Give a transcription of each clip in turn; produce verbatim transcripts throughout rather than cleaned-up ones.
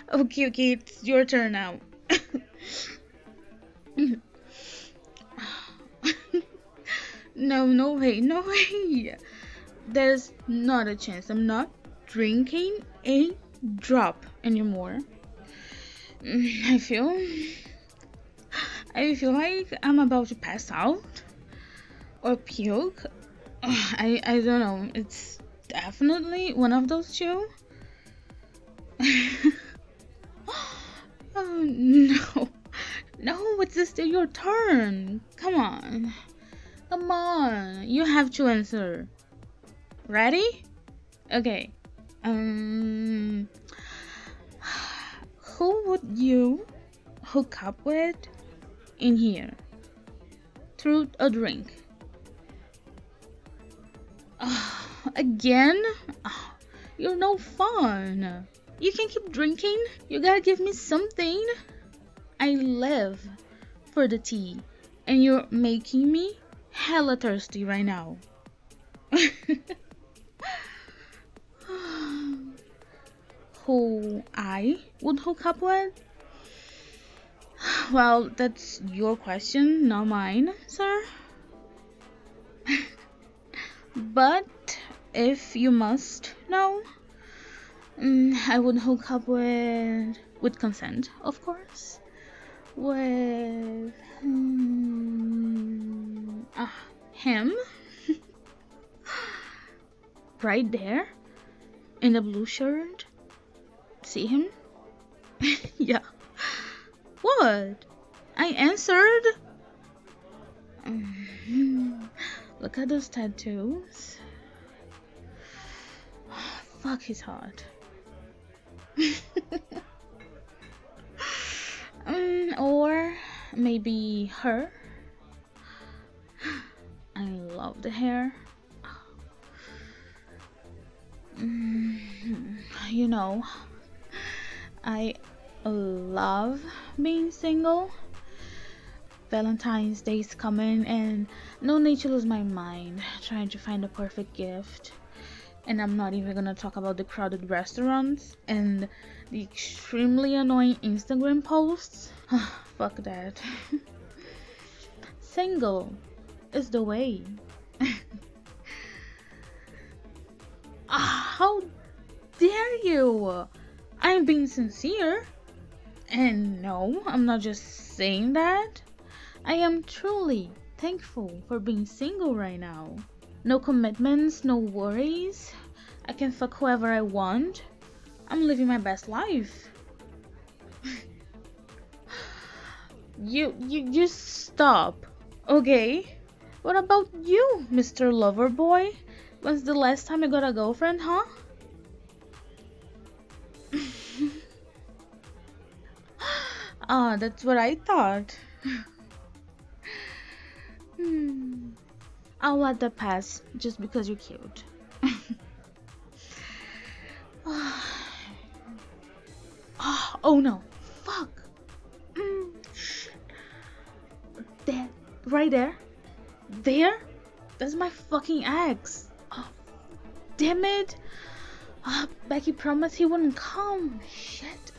Okay, okay, it's your turn now. No, no way, no way. There's not a chance. I'm not drinking a drop anymore. Mm, I feel I feel like I'm about to pass out or puke. I I don't know. It's definitely one of those two. Oh no. No, it's still your turn. Come on. Come on. You have to answer. Ready? Okay. Um who would you hook up with in here? Through a drink. Again? Ah, you're no fun. You can keep drinking. You gotta give me something. I live for the tea, and you're making me hella thirsty right now. Who I would hook up with? Well, that's your question, not mine, sir. But if you must know, mm, I would hook up with with consent, of course. With hmm, ah, him right there in the blue shirt. See him? Yeah. What? I answered. Mhm. Look at those tattoos. Fuck, he's hot. Mm, or maybe her. I love the hair. Mm, you know, I love being single. Valentine's Day is coming, and no need to lose my mind trying to find the perfect gift. And I'm not even gonna talk about the crowded restaurants and the extremely annoying Instagram posts. Fuck that. Single is the way. Ah, how dare you? I'm being sincere. And no, I'm not just saying that. I am truly thankful for being single right now. No commitments, no worries. I can fuck whoever I want. I'm living my best life. You you just stop. Okay? What about you, Mister Loverboy? When's the last time you got a girlfriend, huh? Ah, that's what I thought. Hmm. I'll let that pass just because you're cute. Oh, oh no. Fuck. Mm, shit. There. Right there. There? That's my fucking ex. Oh, damn it. Ah, Becky promised he wouldn't come. Shit.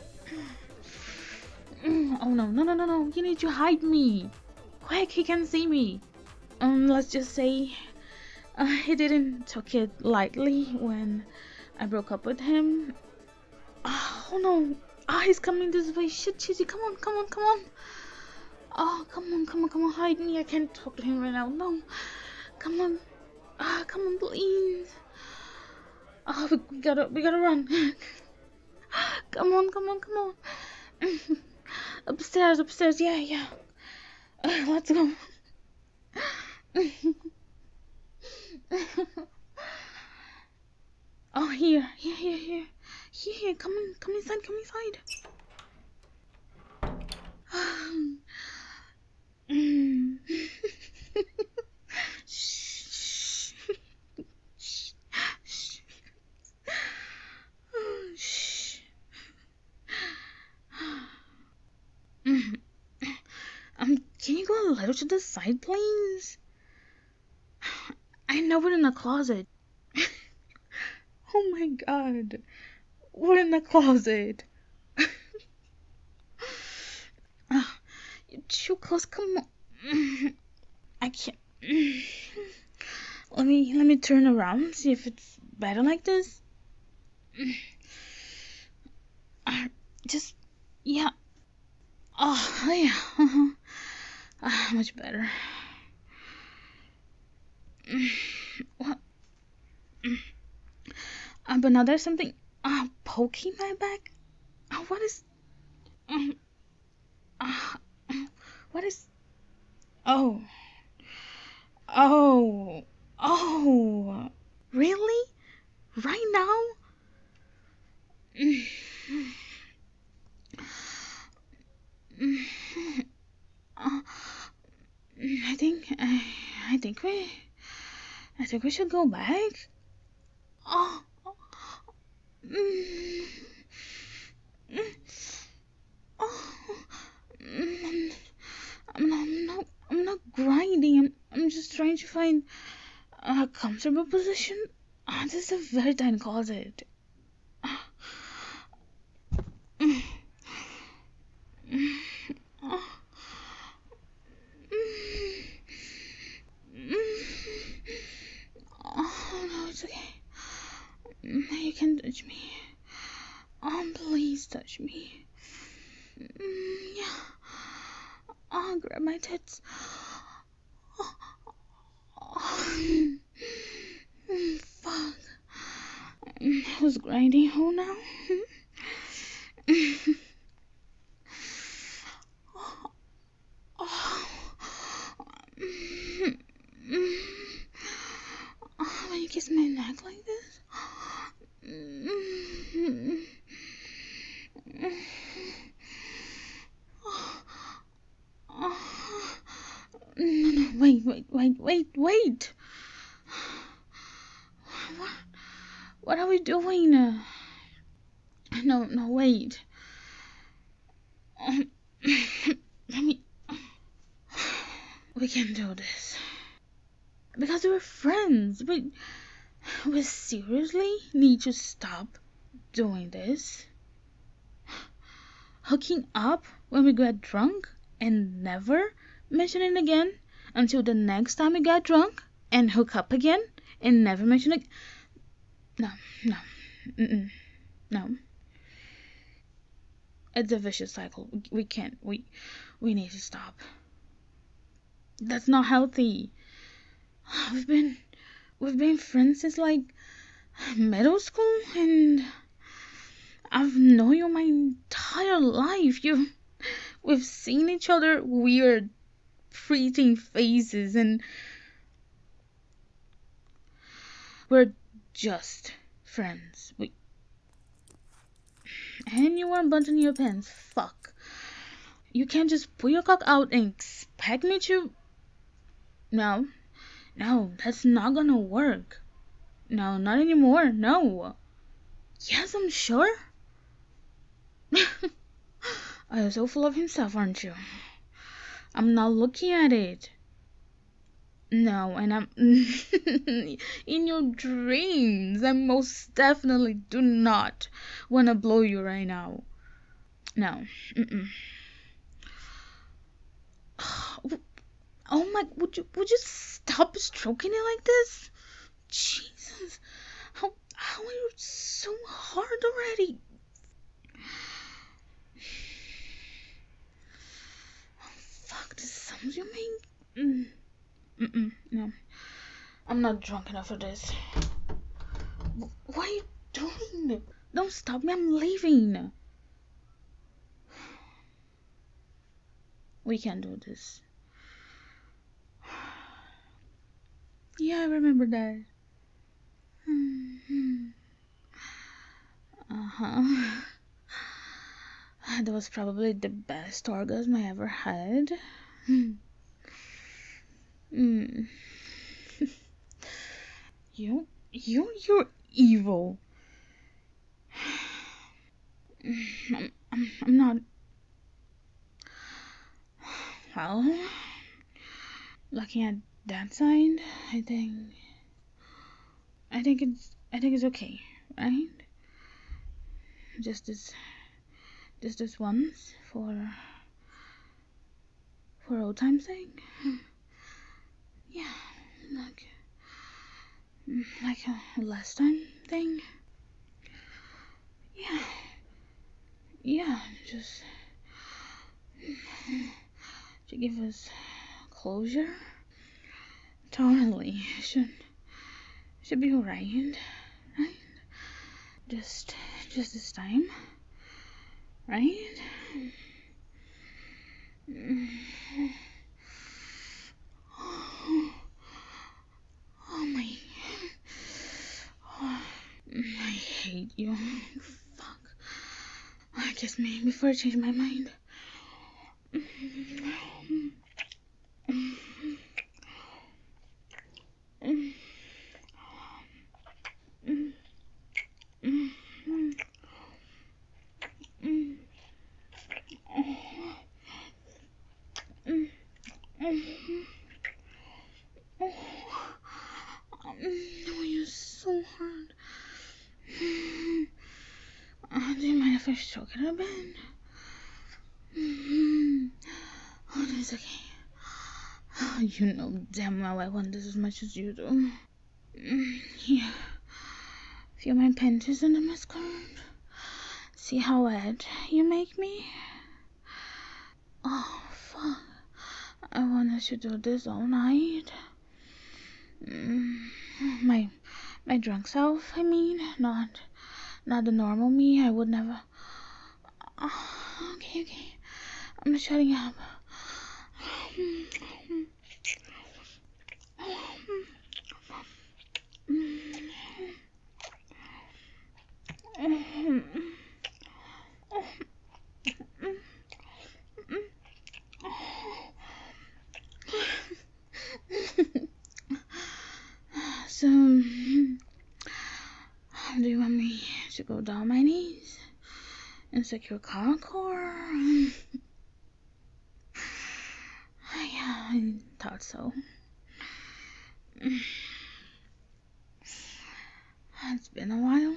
Mm, oh no, no, no, no, no. You need to hide me. Quick, he can see me. Um, let's just say uh, he didn't took it lightly when I broke up with him. Oh no. Ah, he's coming this way. Shit, shit, come on, come on, come on. Oh, come on, come on, come on, hide me. I can't talk to him right now. No. Come on. Ah, come on, please. Oh, we, we gotta, we gotta run. Come on, come on, come on. Upstairs, upstairs. Yeah, yeah. Uh, let's go. Oh, here, here, here, here. Here, here. Come in, come inside, come inside. Mm. Shh. Shh. Shh. Shh. Mm. Um, can you go a little to the side, please? I know we're in the closet. Oh my god. We're in the closet. Ah, you're too close. Come on. I can't. Let me let me turn around. See if it's better like this. Uh, just yeah. Oh yeah. Ah, much better. What? Uh, but now there's something uh, poking my back. Uh, what is? Um, uh, what is? Oh, oh, oh! Really? Right now? Uh, I think I, I think we I think we should go back. Oh, mm, mm, oh, mm, I'm not, I'm not, I'm not grinding. I'm, I'm just trying to find a comfortable position. Ah, this is a very tiny closet. Ah, mm, mm, ah, mm, mm. Oh no, it's okay. Mm, You can touch me. Oh, please touch me. Mm, yeah. Oh, grab my tits. Oh, oh. Mm, fuck. Mm, Who's grinding who now? Oh. Mm, mm. Oh, when you kiss my neck like this. Mm, mm. Oh. No, no, wait, wait, wait, wait, wait. What, what are we doing? Uh, No, no, wait. Um, Let me. We can do this. Because we're friends. We, we seriously need to stop doing this. Hooking up when we get drunk and never mention it again until the next time we get drunk and hook up again and never mention it. No, no, mm-mm, no. It's a vicious cycle. We can't. We we need to stop. That's not healthy. We've been we've been friends since like middle school, and I've known you my entire life. You we've seen each other weird freezing faces, and we're just friends. We and you weren't buttoning your pants. Fuck. You can't just pull your cock out and expect me to. No, no, that's not gonna work. No, not anymore. No. Yes, I'm sure. Oh, you're so full of himself, aren't you? I'm not looking at it. No, and I'm in your dreams. I most definitely do not want to blow you right now. No. Mm-mm. Oh my! Would you would you stop stroking it like this? Jesus, how how are you so hard already? Fuck, this sounds you mean? Mm, mm-mm, no, I'm not drunk enough for this. What are you doing? Don't stop me, I'm leaving. We can't do this. Yeah, I remember that. Mm-hmm. Uh-huh. That was probably the best orgasm I ever had. Mm. You, you, you're evil. I'm, I'm, I'm not. Well, looking at that side, I think, I think it's, I think it's okay, right? Just this, just this once for for old time's sake. Yeah, like, like a last time thing. Yeah, yeah, just to give us closure. Totally, should should be alright, right? Just, just this time, right? Oh my, oh, I hate you. Fuck. Kiss me before I change my mind. No, you're so hard. Uh, do you mind if I stroke it a bit? Oh, no, it's okay. Oh, you know damn well I want this as much as you do. Here. Feel my panties under my skirt. See how wet you make me? Oh, fuck. I want us to do this all night. Mm, my my drunk self, I mean, not not the normal me. I would never. Oh, okay, okay. I'm shutting up. So, do you want me to go down my knees and suck your cock, or? Yeah, I thought so. It's been a while.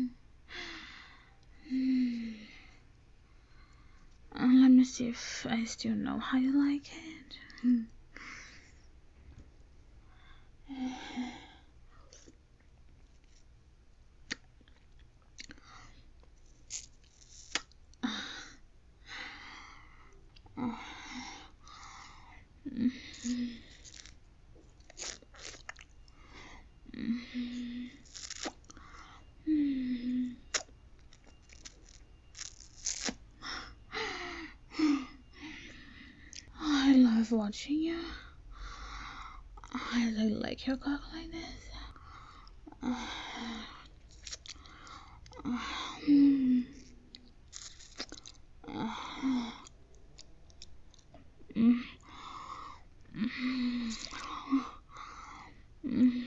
Uh, let me see if I still know how you like it. I love watching you. I really like your cock like this. Mm. Mm. Mm.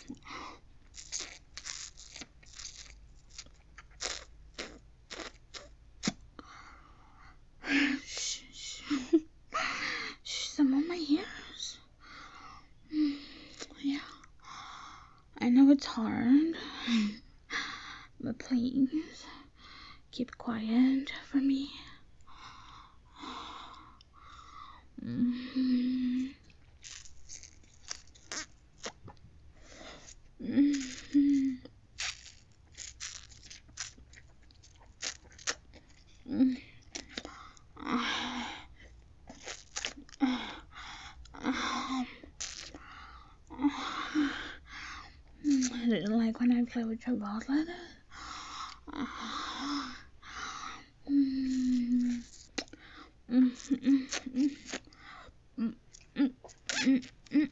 Shh, shh. Shh, some of my ears. Mm. Yeah, I know it's hard, but please keep quiet for me. Mm-hmm. Mm-hmm. Mm-hmm. I didn't like when I play with your balls like that. Mm. Mm, mm, mm, mm, mm, mm, mm.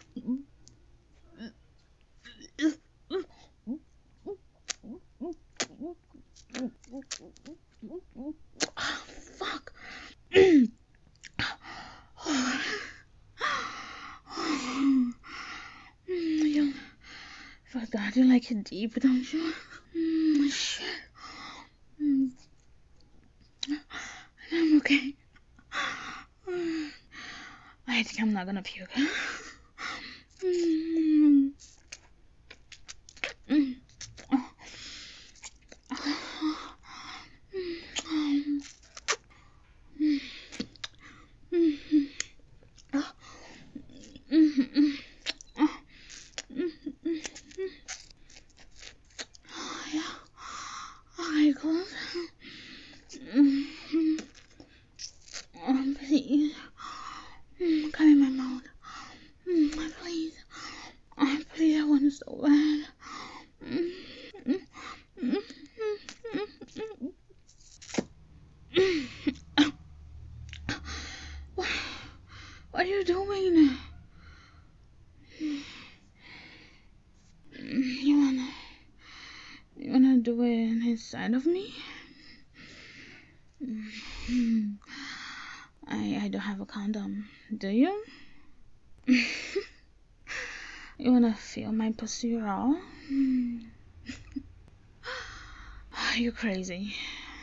Ah, fuck. You forgot you like it deep, don't you? Mm, shit. Mm, I'm okay. I think I'm not gonna puke. Mm, mm, oh, mm, mm, mm. do it inside of me? I, I don't have a condom. Do you? You wanna feel my pussy raw? You're crazy.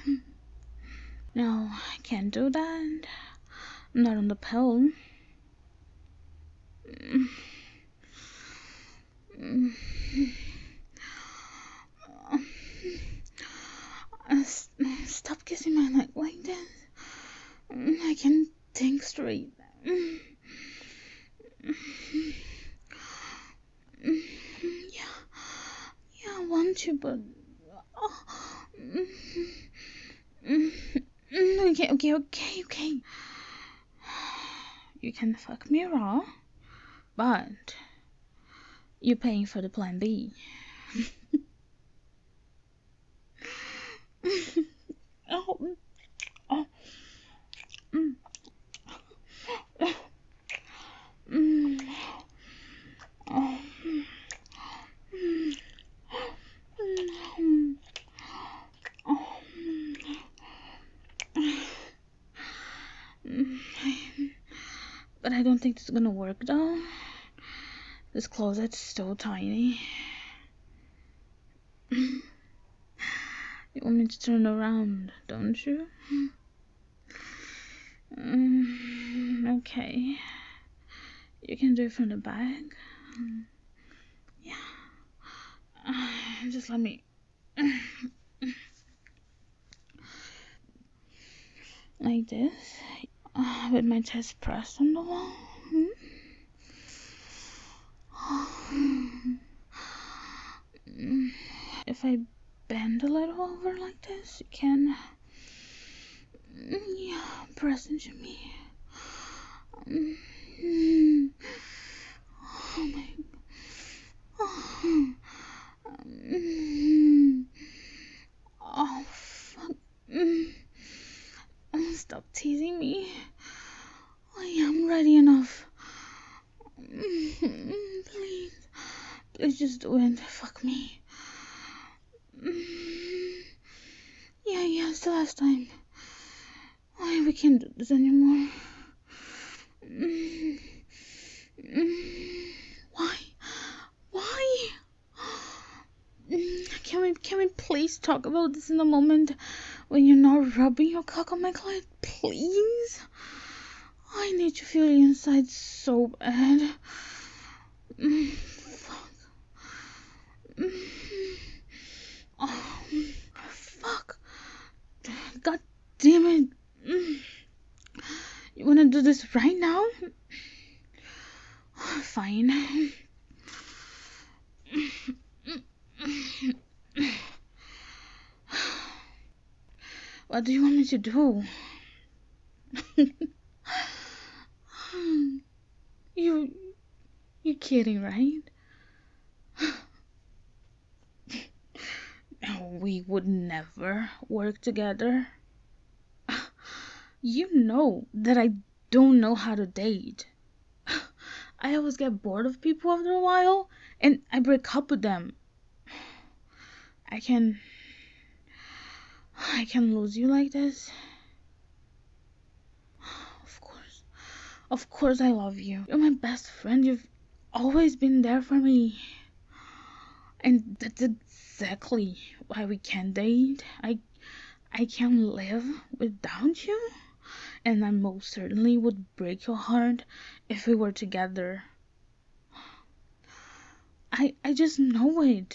No, I can't do that. I'm not on the pill. Stop kissing my neck like this. I can't think straight. Yeah, yeah, I want to, but oh. Okay, okay, okay, okay. You can fuck me raw, but you're paying for the plan B. Oh, oh, mm, mm, oh, mm, mm, oh, mm. But I don't think it's gonna work though. This closet's so tiny. You want me to turn around, don't you? Mm, okay. You can do it from the back. Yeah. Uh, just let me. Like this. Uh, with my chest pressed on the wall. If I bend a little over like this, you can. Yeah, press into me. Oh my. Oh, oh fuck. Stop teasing me. I am ready enough. Please. Please just do it. Fuck me. Yeah, yeah, it's the last time. Why we can't do this anymore? Why? Why? Can we can we please talk about this in a moment when you're not rubbing your cock on my clit? Please? I need to feel the inside so bad. Fuck. Oh, fuck. God damn it. You wanna do this right now? Fine. What do you want me to do? you, you're kidding, right? We would never work together. You know that I don't know how to date. I always get bored of people after a while, and I break up with them. I can... I can lose you like this? Of course. Of course I love you. You're my best friend. You've always been there for me. And that's exactly why we can't date. I... I can't live without you. And I most certainly would break your heart if we were together. I I just know it.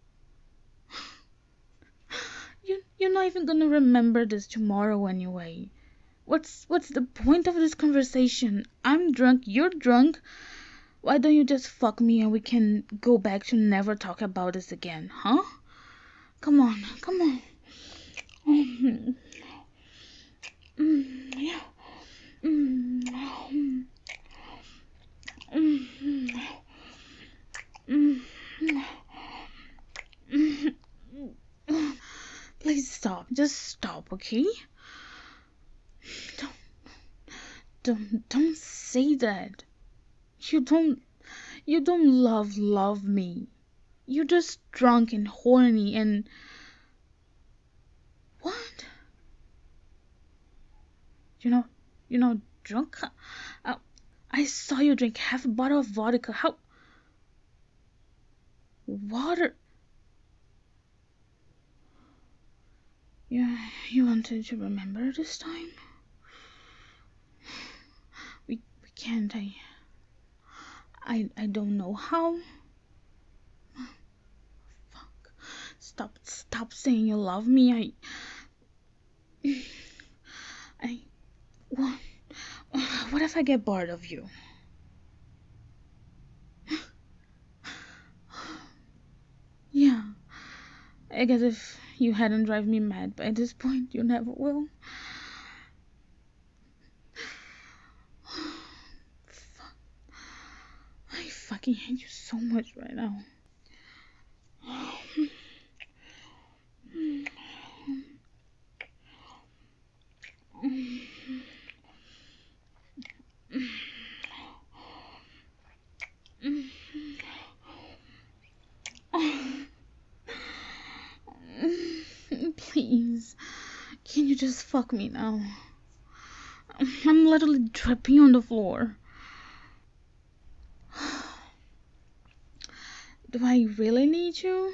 You you're not even gonna remember this tomorrow anyway. What's what's the point of this conversation? I'm drunk, you're drunk. Why don't you just fuck me and we can go back to never talk about this again, huh? Come on, come on. Mm, mm, yeah. Mm, mm, mm, mm, mm. Please stop. Just stop, okay? Don't, don't, don't say that. You don't, you don't love, love me. You're just drunk and horny and You know, you know, drunk. Uh, I saw you drink half a bottle of vodka. How? Water? Yeah, you wanted to remember this time? We we can't. I I I don't know how. Fuck. Stop stop saying you love me. I I what what if I get bored of you? Yeah. I guess if you hadn't driven me mad by this point, you never will. Fuck. I fucking hate you so much right now. Please, can you just fuck me now? I'm literally dripping on the floor. Do I really need you?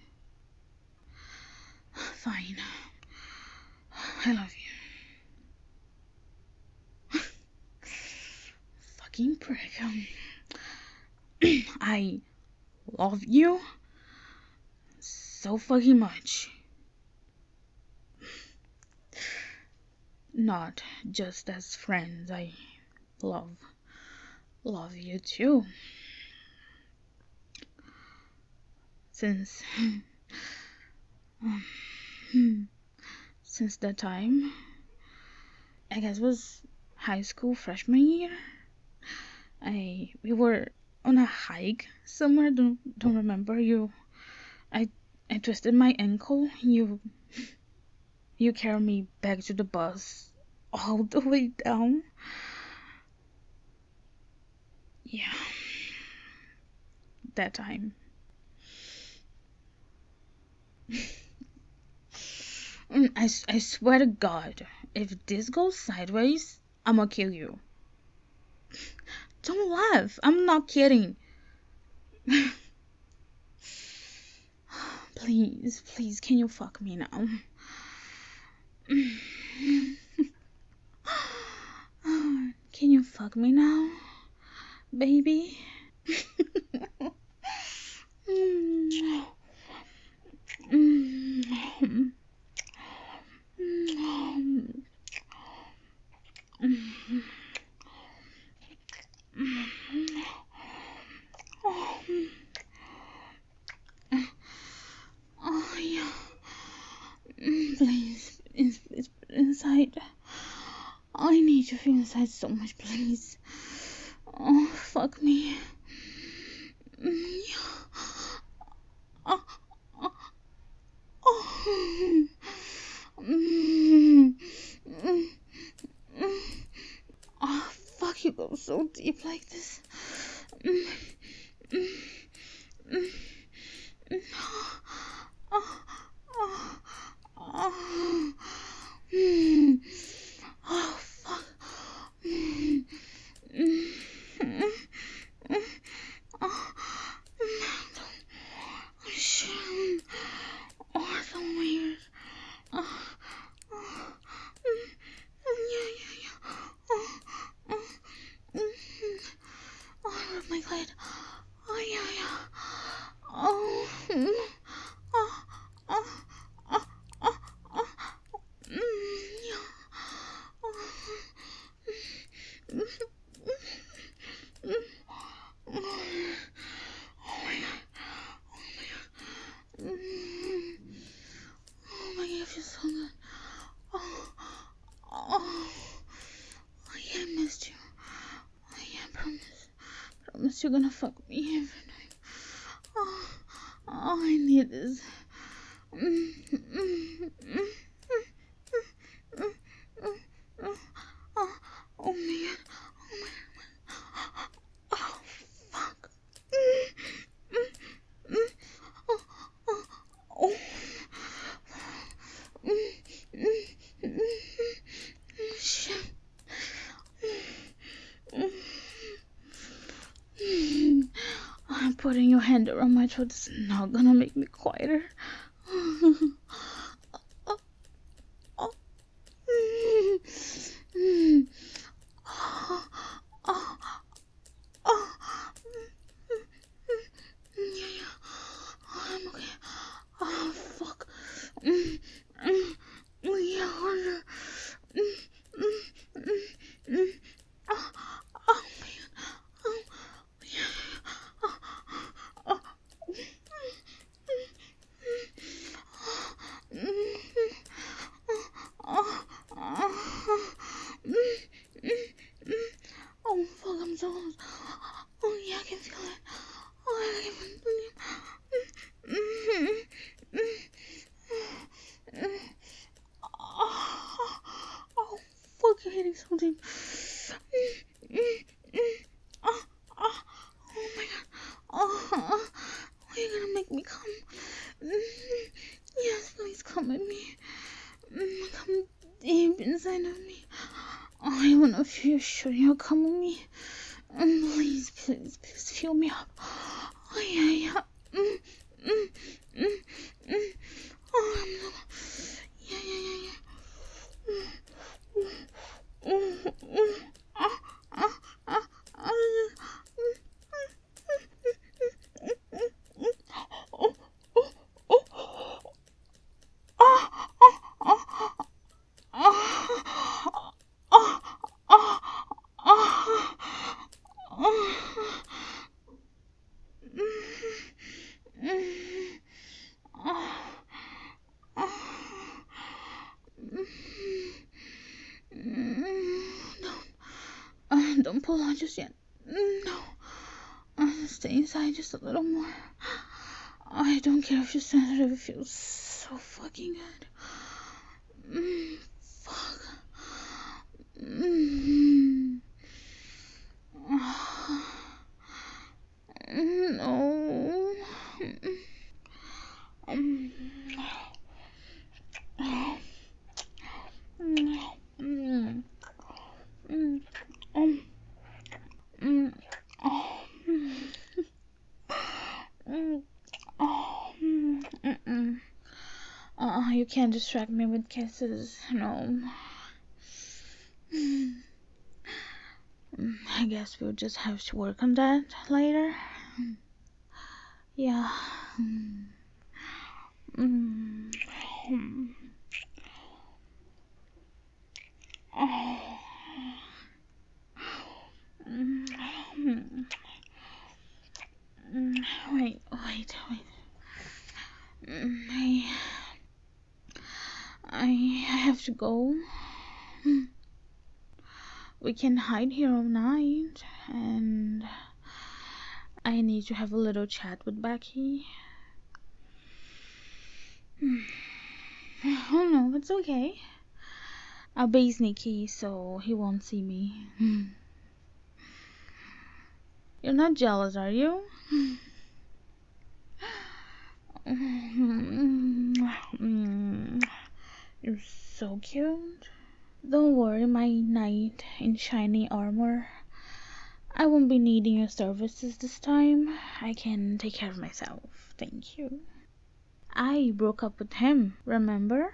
Fine. I love you. Fucking prick. Um, I love you so fucking much. Not just as friends. I love, love you too. Since, um, since that time, I guess it was high school freshman year. I we were on a hike somewhere. Don't don't remember you. I I twisted my ankle. You you carried me back to the bus all the way down. Yeah, that time. Mm, I, s- I swear to God, if this goes sideways, I'm gonna kill you. Don't laugh. I'm not kidding. Please, please, can you fuck me now? Can you fuck me now, baby? Oh yeah. Please, it's, it's inside. I need you feel inside so much, please. Oh, fuck me. Oh, oh, oh. Oh, fuck, you go so deep like this. Oh, oh, oh. Oh, fuck. Oh, shit. Oh, so weird. Oh, oh, yeah, yeah, yeah. Oh, oh, mm, oh, I love my clit. Oh, yeah, yeah. Oh, mm, oh, oh, oh, oh, oh, mm, yeah. Oh, mm, mm, mm, mm. Oh my god. Oh my god. Mm. Oh my god, it feels so good. Oh, oh. Oh yeah, I missed you. Oh yeah, I promise. Promise you're gonna fuck me every night. Oh, oh I need this. Mm, mm, mm, mm, mm, mm, mm. Oh, oh my god. Oh my god. Oh, fuck. Mm, mm, mm. Oh, oh, oh. Mm, mm, mm, mm. Shit. putting your hand around my throat is not gonna make me quieter. Oh, oh, oh. Mm. Oh, oh, oh. Yeah, yeah. Oh, I'm okay. Oh, fuck. Mm, mm, mm, yeah, harder. Mm, mm, mm, mm. Oh, oh, man. Oh, yeah, yeah. Oh, oh. Mm, mm, oh, oh, mm, mm, mm. Oh, fuck, I'm so close. Oh, yeah, I can feel it. Oh, I can feel it. Mm, mm, mm, mm. Oh, oh, fuck, I'm hitting something. Mm, mm, mm. Oh, oh, oh my god. Oh, oh, oh, you're gonna make me come. Mm, yes, please come at me. Mm, come deep inside of me. Oh, I wanna feel sure you'll come with me. Mm, please, please, please fill me up. Oh, yeah, yeah. Mm, mm, mm, mm. Oh, I'm so... Yeah, yeah, yeah, yeah. Uh, don't pull out just yet. No. Uh, stay inside just a little more. I don't care if you're sensitive. It feels so fucking good. Mm, fuck. Mm. No. Um. Mm. Mm. Mm. Um. Mm. Oh. Mm. Oh. Mm. Mm-mm. Uh, you can't distract me with kisses. No. Mm. I guess we'll just have to work on that later. Yeah. Mm. Mm. Oh. Mm. Mm. Wait, wait, wait. Mm. I, I have to go. We can hide here all night, and I need to have a little chat with Becky. Oh no, it's okay. I'll be sneaky so he won't see me. You're not jealous, are you? You're so cute. Don't worry, my knight in shiny armor. I won't be needing your services this time. I can take care of myself. Thank you. I broke up with him, remember?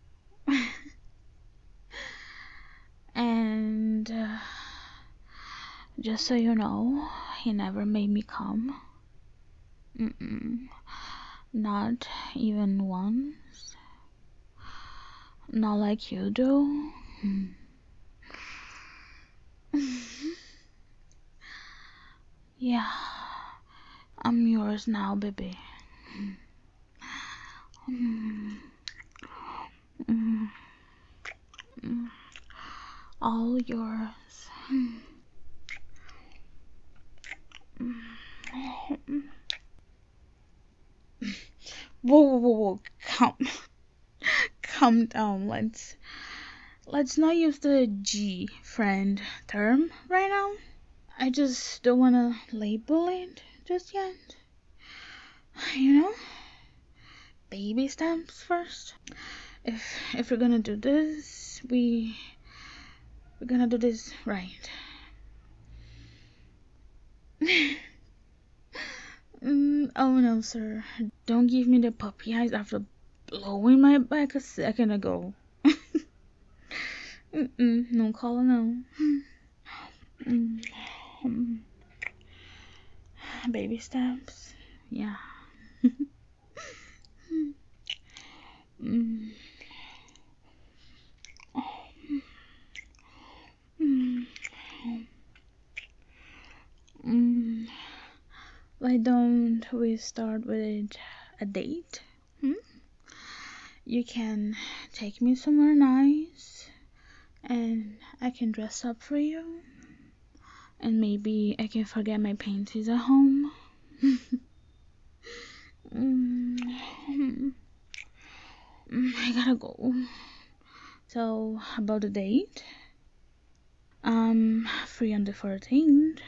And uh, just so you know, he never made me come. Mm-mm. Not even once. Not like you do. Yeah, I'm yours now, baby. Mm. Mm. Mm. All yours. Whoa, whoa, whoa, whoa. Calm, calm down. Let's let's not use the G friend term right now. I just don't wanna label it just yet. You know, baby steps first. If if we're gonna do this, we we're gonna do this right. Mm, oh no, sir. Don't give me the puppy eyes after blowing my back a second ago. Mm-mm, no call, no. Mm, mm, baby steps. Yeah. Mm, mm, mm. Why don't we start with a date? Hmm? You can take me somewhere nice, and I can dress up for you, and maybe I can forget my panties at home. Mm, mm, I gotta go. So, about the date, I'm free on the fourteenth.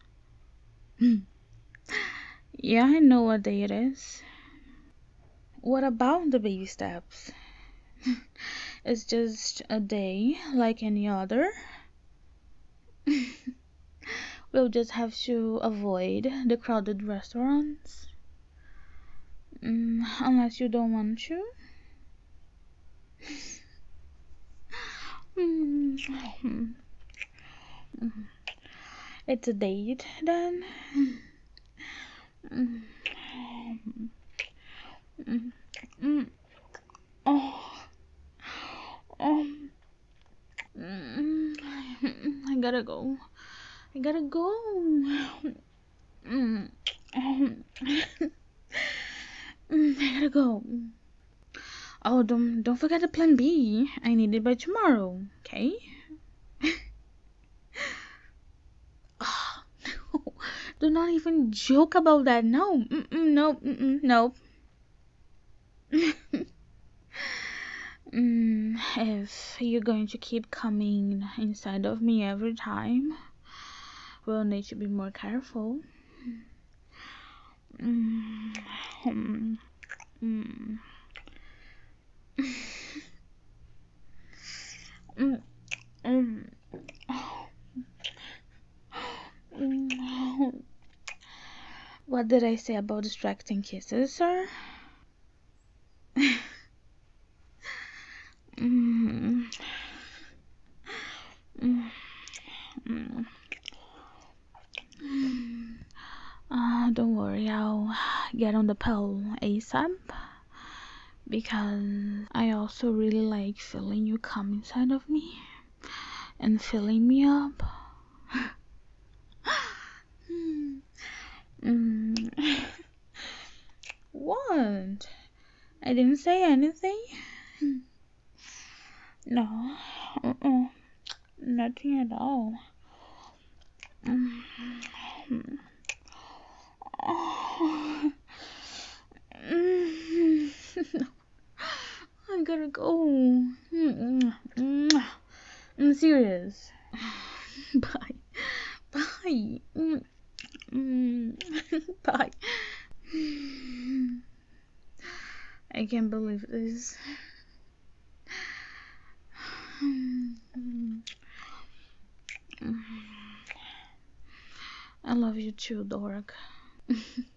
Yeah, I know what day it is. What about the baby steps? It's just a day like any other. We'll just have to avoid the crowded restaurants. Mm, unless you don't want to. Mm, it's a date then. Mm, mm, mm, oh, oh, mm, I gotta go. I gotta go. Mm, mm, I gotta go. Oh, don't don't forget the plan B. I need it by tomorrow. Okay? Oh, no. Do not even joke about that. No. Mm-mm, no. Mm-mm, no. Mm, if you're going to keep coming inside of me every time, we'll need to be more careful. Mm, mm, mm, mm, mm. Mm. What did I say about distracting kisses, sir? Mm, mm, mm. Uh, don't worry, I'll get on the pill ASAP because I also really like feeling you come inside of me and filling me up. Mm. What? I didn't say anything. No, uh-uh. Nothing at all. Mm. Oh. Mm. I gotta go. Mm, mm, I'm serious. Bye. Bye. Mm, mm. Bye. I can't believe this. I love you too, dork.